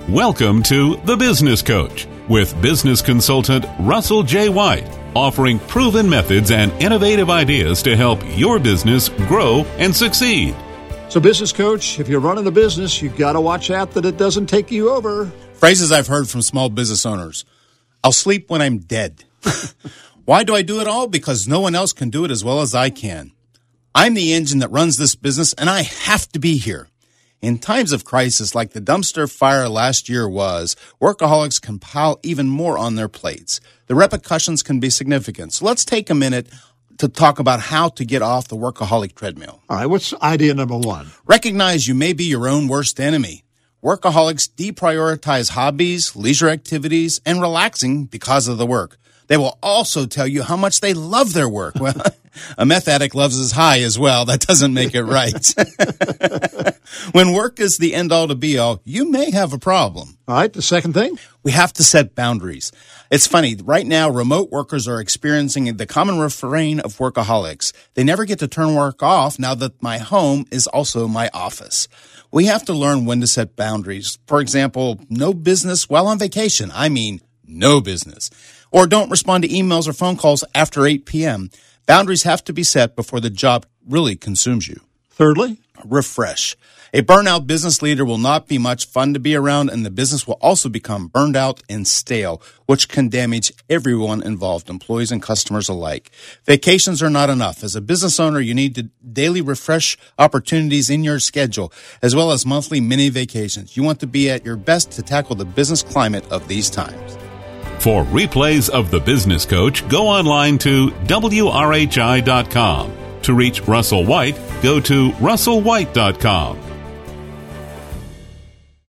Welcome to The Business Coach with business consultant Russell J. White, offering proven methods and innovative ideas to help your business grow and succeed. So, Business Coach, if you're running a business, you've got to watch out that it doesn't take you over. Phrases I've heard from small business owners. I'll sleep when I'm dead. Why do I do it all? Because no one else can do it as well as I can. I'm the engine that runs this business, and I have to be here. In times of crisis like the dumpster fire last year was, workaholics can pile even more on their plates. The repercussions can be significant. So let's take a minute to talk about how to get off the workaholic treadmill. All right, what's idea number one? Recognize you may be your own worst enemy. Workaholics deprioritize hobbies, leisure activities, and relaxing because of the work. They will also tell you how much they love their work. Well, a meth addict loves his high as well. That doesn't make it right. When work is the end-all to be-all, you may have a problem. All right, the second thing? We have to set boundaries. It's funny, right now, remote workers are experiencing the common refrain of workaholics. They never get to turn work off now that my home is also my office. We have to learn when to set boundaries. For example, no business while on vacation. I mean, no business. Or don't respond to emails or phone calls after 8 p.m. Boundaries have to be set before the job really consumes you. Thirdly? Refresh. A burnout business leader will not be much fun to be around, and the business will also become burned out and stale, which can damage everyone involved, employees and customers alike. Vacations are not enough. As a business owner, you need to daily refresh opportunities in your schedule, as well as monthly mini vacations. You want to be at your best to tackle the business climate of these times. For replays of The Business Coach, go online to WRHI.com. To reach Russell White, go to russellwhite.com.